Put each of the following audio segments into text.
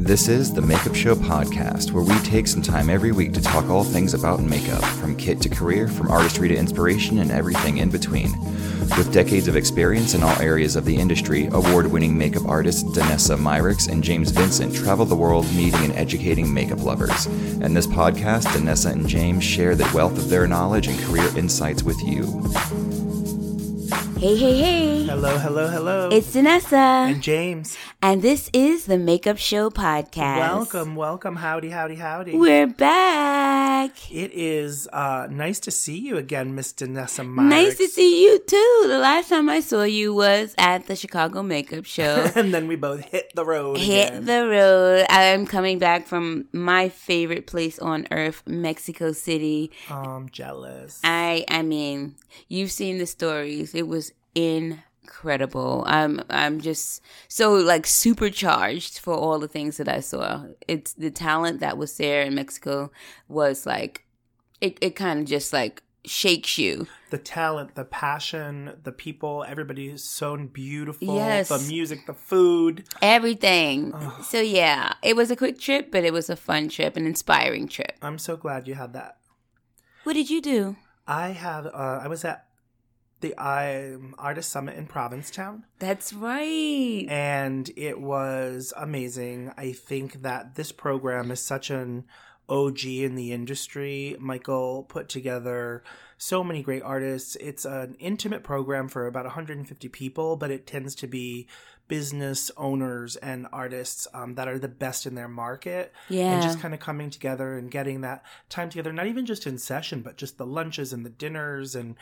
This is the Makeup Show podcast, where we take some time every week to talk all things about makeup, from kit to career, from artistry to inspiration, and everything in between. With decades of experience in all areas of the industry, award-winning makeup artists Danessa Myricks and James Vincent travel the world meeting and educating makeup lovers. In this podcast, Danessa and James share the wealth of their knowledge and career insights with you. Hey. Hello. It's Danessa. And James. And this is the Makeup Show podcast. Welcome. Howdy. We're back. It is nice to see you again, Miss Danessa Myricks. Nice to see you too. The last time I saw you was at the Chicago Makeup Show. And then we both hit the road I'm coming back from my favorite place on earth, Mexico City. I'm jealous. I mean, you've seen the stories. It was incredible. I'm just so supercharged for all the things that I saw. It's the talent that was there in Mexico was it kind of just shakes you. The talent, the passion, the people, everybody is so beautiful. Yes. The music, the food. Everything. Oh. So yeah, it was a quick trip, but it was a fun trip, an inspiring trip. I'm so glad you had that. What did you do? I was at the Artist Summit in Provincetown. That's right. And it was amazing. I think that this program is such an OG in the industry. Michael put together so many great artists. It's an intimate program for about 150 people, but it tends to be business owners and artists that are the best in their market. Yeah. And just kind of coming together and getting that time together, not even just in session, but just the lunches and the dinners. And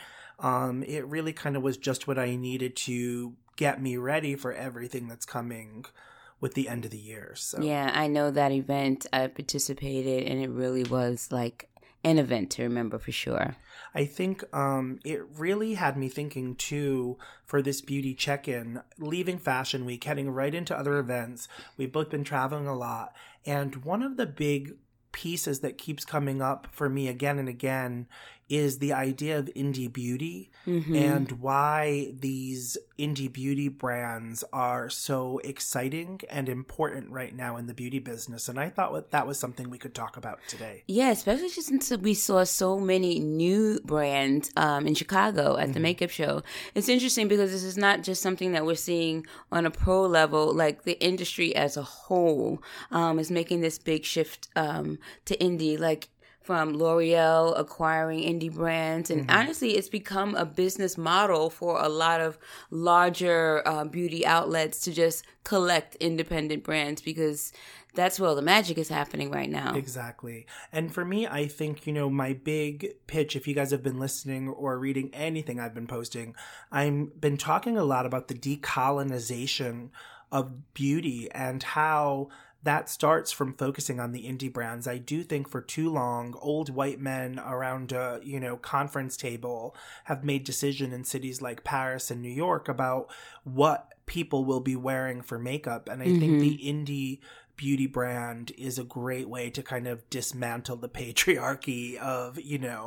it really kind of was just what I needed to get me ready for everything that's coming with the end of the year. So yeah, I know that event. I participated, and it really was an event to remember for sure. I think it really had me thinking too for this beauty check-in, leaving Fashion Week, heading right into other events. We've both been traveling a lot, and one of the big pieces that keeps coming up for me again and again is the idea of indie beauty and why these indie beauty brands are so exciting and important right now in the beauty business. And I thought that was something we could talk about today. Yeah, especially since we saw so many new brands in Chicago at the makeup show. It's interesting because this is not just something that we're seeing on a pro level. The industry as a whole is making this big shift to indie, from L'Oreal acquiring indie brands. And honestly, it's become a business model for a lot of larger beauty outlets to just collect independent brands because that's where all the magic is happening right now. Exactly. And for me, I think, my big pitch, if you guys have been listening or reading anything I've been posting, I've been talking a lot about the decolonization of beauty and how that starts from focusing on the indie brands. I do think for too long, old white men around a, conference table have made decisions in cities like Paris and New York about what people will be wearing for makeup. And I think the indie beauty brand is a great way to kind of dismantle the patriarchy of,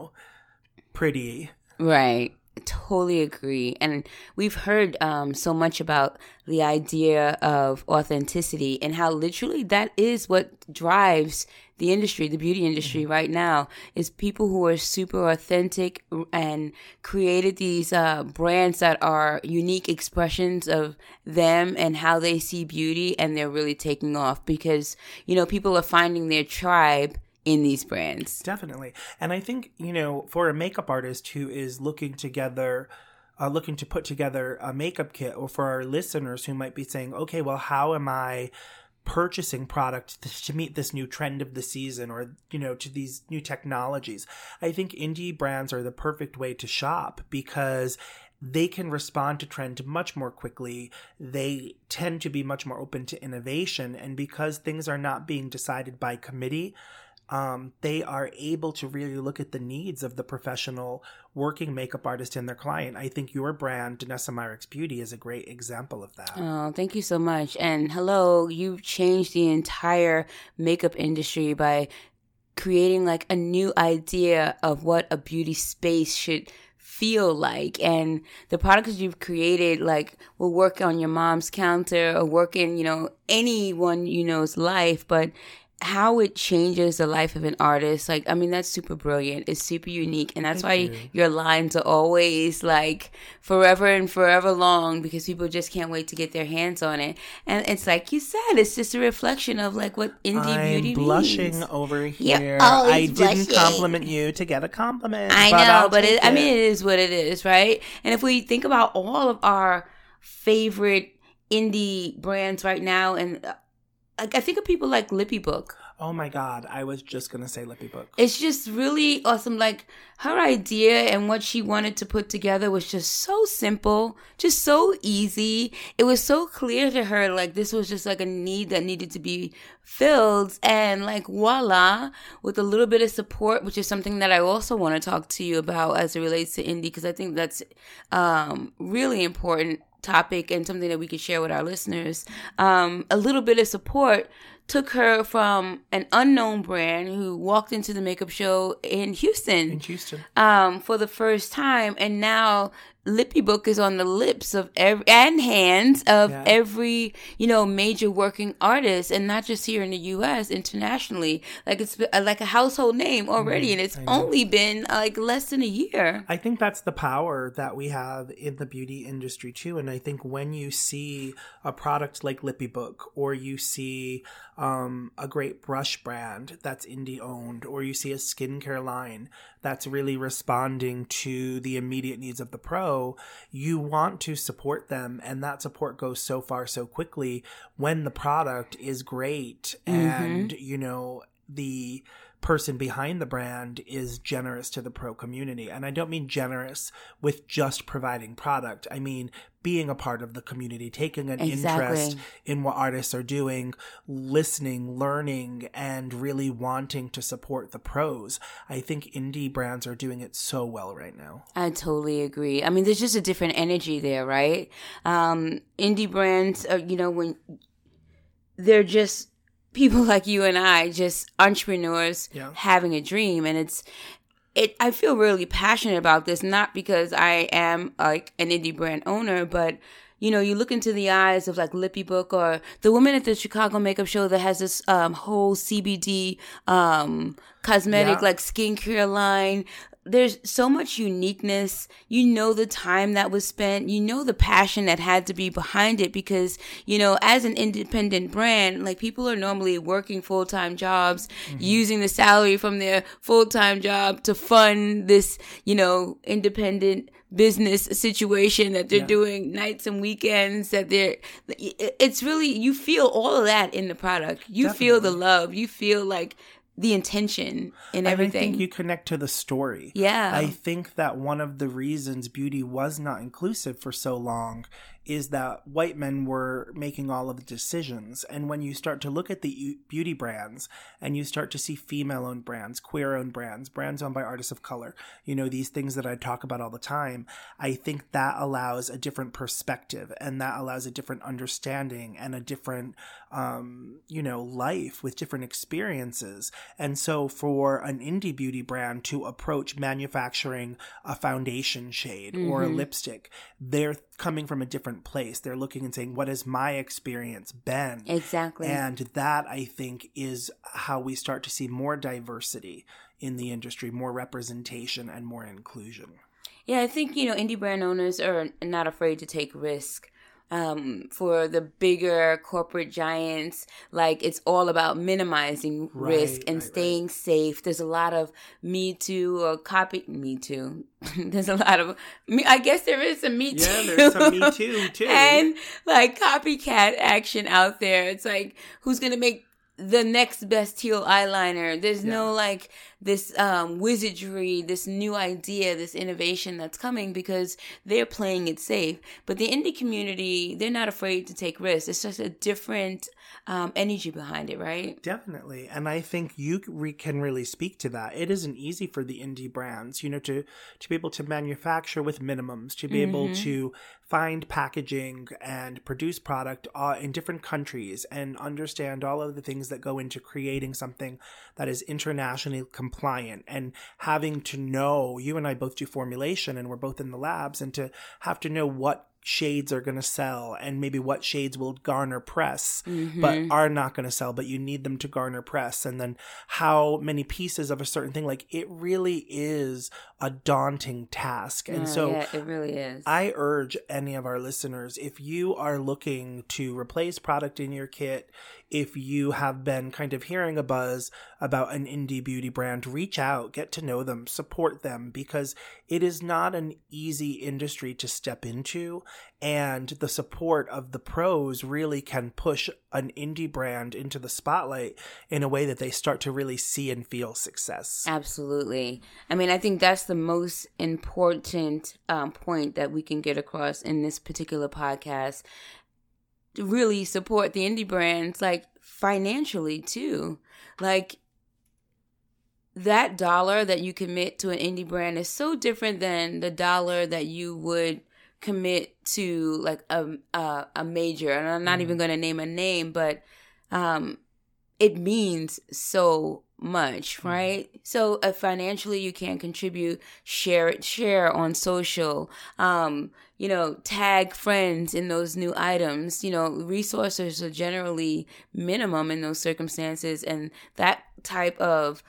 pretty. Right. Totally agree. And we've heard so much about the idea of authenticity and how literally that is what drives the industry, the beauty industry right now, is people who are super authentic and created these brands that are unique expressions of them and how they see beauty, and they're really taking off because, people are finding their tribe in these brands. Definitely. And I think, for a makeup artist who is looking to put together a makeup kit, or for our listeners who might be saying, okay, well, how am I purchasing product to meet this new trend of the season or, to these new technologies? I think indie brands are the perfect way to shop because they can respond to trend much more quickly. They tend to be much more open to innovation. And because things are not being decided by committee, they are able to really look at the needs of the professional working makeup artist and their client. I think your brand, Danessa Myricks Beauty, is a great example of that. Oh, thank you so much. And hello, you've changed the entire makeup industry by creating a new idea of what a beauty space should feel like, and the products you've created, like, will work on your mom's counter or work in, anyone you know's life, but how it changes the life of an artist, like, I mean, that's super brilliant. It's super unique, and that's why your lines are always like forever and forever long, because people just can't wait to get their hands on it. And it's like you said, it's just a reflection of like what indie beauty means. I'm blushing over here. You're I blushing. didn't compliment you to get a compliment. I but know, I'll but take I mean, it is what it is, right? And if we think about all of our favorite indie brands right now, and I think of people like Lippy Book. Oh my God, I was just going to say Lippy Book. It's just really awesome. Like, her idea and what she wanted to put together was just so simple, just so easy. It was so clear to her, like, this was just like a need that needed to be filled. And like, voila, with a little bit of support, which is something that I also want to talk to you about as it relates to indie, because I think that's really important topic and something that we could share with our listeners. A little bit of support took her from an unknown brand who walked into the makeup show in Houston. For the first time, and now Lippy Book is on the lips of and hands of every major working artist, and not just here in the U.S., internationally. Like, it's like a household name already, and it's only been like less than a year. I think that's the power that we have in the beauty industry too. And I think when you see a product like Lippy Book, or you see a great brush brand that's indie owned, or you see a skincare line that's really responding to the immediate needs of the pro, you want to support them. And that support goes so far so quickly when the product is great and, the person behind the brand is generous to the pro community. And I don't mean generous with just providing product. I mean being a part of the community, taking an interest in what artists are doing, listening, learning, and really wanting to support the pros. I think indie brands are doing it so well right now. I totally agree. I mean, there's just a different energy there, right? Indie brands, when they're just people like you and I, just entrepreneurs having a dream. And I feel really passionate about this, not because I am like an indie brand owner, but you look into the eyes of like Lippy Book, or the woman at the Chicago makeup show that has this whole CBD cosmetic like skincare line. There's so much uniqueness. The time that was spent, the passion that had to be behind it, because, as an independent brand, like, people are normally working full-time jobs, using the salary from their full-time job to fund this, independent business situation that they're doing nights and weekends, it's really, you feel all of that in the product. You feel the love. You feel like the intention in everything. I think you connect to the story. Yeah. I think that one of the reasons beauty was not inclusive for so long is that white men were making all of the decisions. And when you start to look at the beauty brands and you start to see female-owned brands, queer-owned brands, brands owned by artists of color, these things that I talk about all the time, I think that allows a different perspective, and that allows a different understanding and a different, life with different experiences. And so for an indie beauty brand to approach manufacturing a foundation shade or a lipstick, they're coming from a different place. They're looking and saying, what has my experience been? Exactly. And that, I think, is how we start to see more diversity in the industry, more representation, and more inclusion. Yeah, I think, indie brand owners are not afraid to take risk. For the bigger corporate giants, like, it's all about minimizing risk and staying safe. There's a lot of Me Too or Me Too. There's a lot of, I guess there is some Me Too. Yeah, there's some Me Too. And like copycat action out there. It's like, who's going to make the next best teal eyeliner? There's no like this wizardry, this new idea, this innovation that's coming, because they're playing it safe. But the indie community, they're not afraid to take risks. It's just a different energy behind it, right? Definitely. And I think you can really speak to that. It isn't easy for the indie brands, to be able to manufacture with minimums, to be able to find packaging and produce product in different countries, and understand all of the things that go into creating something that is internationally compatible compliant, and having to know, you and I both do formulation and we're both in the labs, and to have to know what shades are going to sell and maybe what shades will garner press but are not going to sell, but you need them to garner press, and then how many pieces of a certain thing, like it really is a daunting task. And yeah, it really is. I urge any of our listeners, if you are looking to replace product in your kit, if you have been kind of hearing a buzz about an indie beauty brand, reach out, get to know them, support them, because it is not an easy industry to step into. And the support of the pros really can push an indie brand into the spotlight in a way that they start to really see and feel success. Absolutely. I mean, I think that's the most important point that we can get across in this particular podcast. To really support the indie brands, like financially too. Like that dollar that you commit to an indie brand is so different than the dollar that you would commit to like a major. And I'm not even going to name a name, but it means so much, right? So financially you can contribute, share on social, tag friends in those new items. Resources are generally minimum in those circumstances, and that type of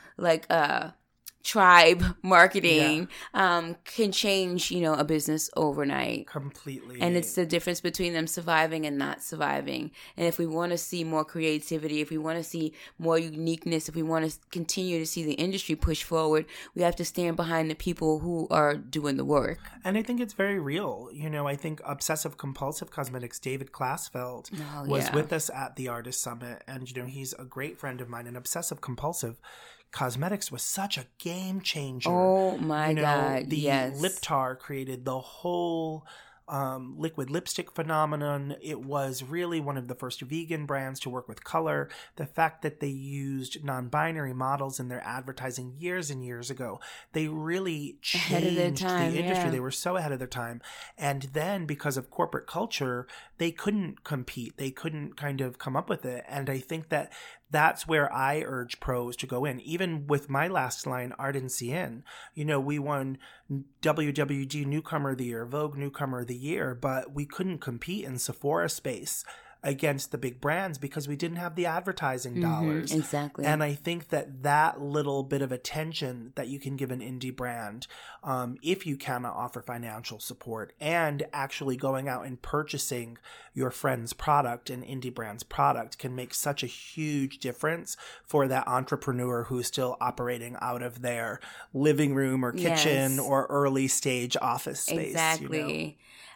tribe marketing can change a business overnight completely. And it's the difference between them surviving and not surviving. And if we want to see more creativity, if we want to see more uniqueness, if we want to continue to see the industry push forward, we have to stand behind the people who are doing the work. And I think it's very real. I think Obsessive Compulsive Cosmetics, David Klasfeld, was with us at the Artist Summit, and he's a great friend of mine. And Obsessive Compulsive Cosmetics was such a game changer. Oh my God! The Liptar created the whole liquid lipstick phenomenon. It was really one of the first vegan brands to work with color. The fact that they used non-binary models in their advertising years and years ago, they really changed the industry. Yeah. They were so ahead of their time. And then because of corporate culture, they couldn't compete. They couldn't kind of come up with it. And I think that that's where I urge pros to go in. Even with my last line, Art and CN, we won WWD Newcomer of the Year, Vogue Newcomer of the Year, but we couldn't compete in Sephora space against the big brands because we didn't have the advertising dollars. Exactly. And I think that little bit of attention that you can give an indie brand, if you cannot offer financial support, and actually going out and purchasing your friend's product, an indie brand's product, can make such a huge difference for that entrepreneur who's still operating out of their living room or kitchen or early stage office space. Exactly.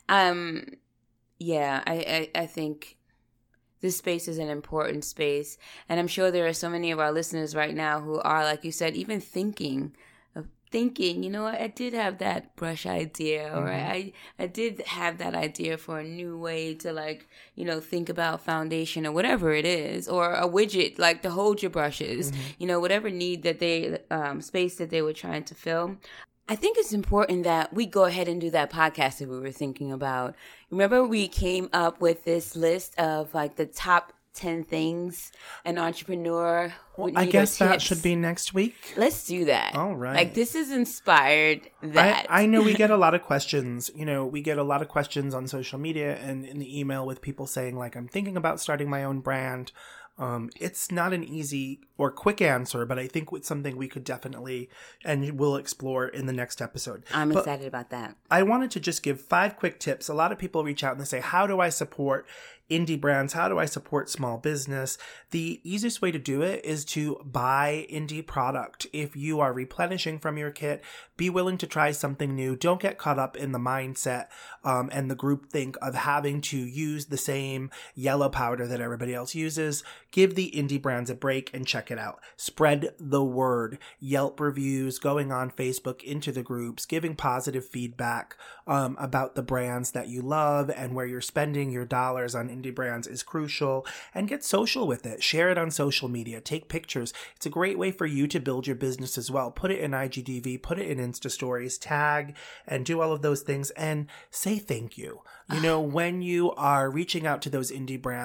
I think this space is an important space. And I'm sure there are so many of our listeners right now who are, like you said, even thinking, I did have that brush idea, or I did have that idea for a new way to think about foundation or whatever it is, or a widget to hold your brushes, whatever need that they, space that they were trying to fill. I think it's important that we go ahead and do that podcast that we were thinking about. Remember, we came up with this list of the top 10 things an entrepreneur would need. I guess that should be next week. Let's do that. All right. This has inspired that. I know we get a lot of questions. We get a lot of questions on social media and in the email with people saying I'm thinking about starting my own brand. It's not an easy or quick answer, but I think it's something we could definitely and we'll explore in the next episode. I'm excited about that. I wanted to just give 5 quick tips. A lot of people reach out and they say, how do I support indie brands? How do I support small business? The easiest way to do it is to buy indie product. If you are replenishing from your kit, be willing to try something new. Don't get caught up in the mindset and the groupthink of having to use the same yellow powder that everybody else uses. Give the indie brands a break and check it out. Spread the word. Yelp reviews, going on Facebook into the groups, giving positive feedback about the brands that you love and where you're spending your dollars on indie brands is crucial. And get social with it. Share it on social media. Take pictures. It's a great way for you to build your business as well. Put it in IGTV, put it in Insta stories, tag, and do all of those things, and say thank you. When you are reaching out to those indie brands,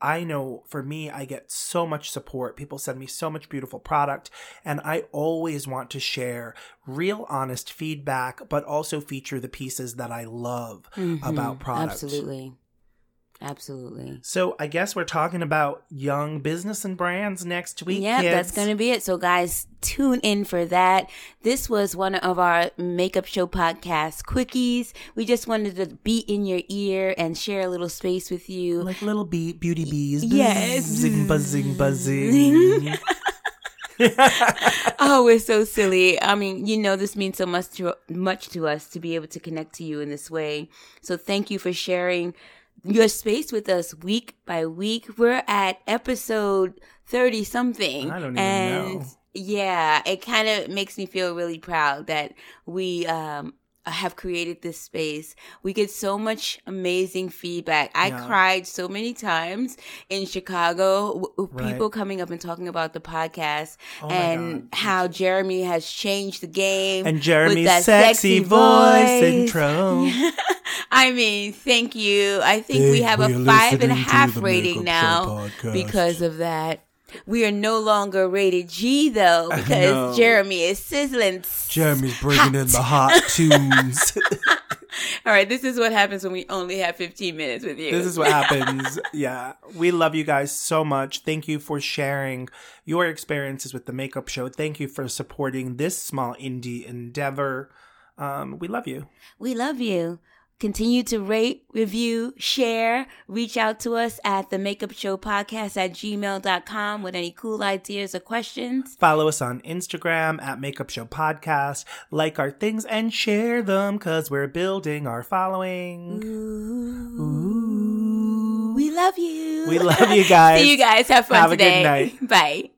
I know for me, I get so much support. People send me so much beautiful product, and I always want to share real honest feedback, but also feature the pieces that I love about products. Absolutely. So I guess we're talking about young business and brands next week. Yeah, that's going to be it. So guys, tune in for that. This was one of our Makeup Show podcast quickies. We just wanted to be in your ear and share a little space with you. Like little beauty bees. Yes. Buzzing, buzzing. Oh, we're so silly. I mean, this means so much to us to be able to connect to you in this way. So thank you for sharing your space with us week by week. We're at episode 30 something. I don't even know. Yeah, it kind of makes me feel really proud that we have created this space. We get so much amazing feedback. I cried so many times in Chicago, people coming up and talking about the podcast and how Jeremy has changed the game. And Jeremy's that sexy voice intro. I mean, thank you. I think we have a 5.5 rating now because of that. We are no longer rated G, though, because Jeremy is sizzling. Jeremy's bringing in the hot tunes. All right, this is what happens when we only have 15 minutes with you. This is what happens. Yeah. We love you guys so much. Thank you for sharing your experiences with the Makeup Show. Thank you for supporting this small indie endeavor. We love you. We love you. Continue to rate, review, share. Reach out to us at themakeupshowpodcast@gmail.com with any cool ideas or questions. Follow us on Instagram at Makeup Show Podcast. Like our things and share them because we're building our following. Ooh. We love you. We love you guys. See you guys. Have fun Have today. a good night. Bye.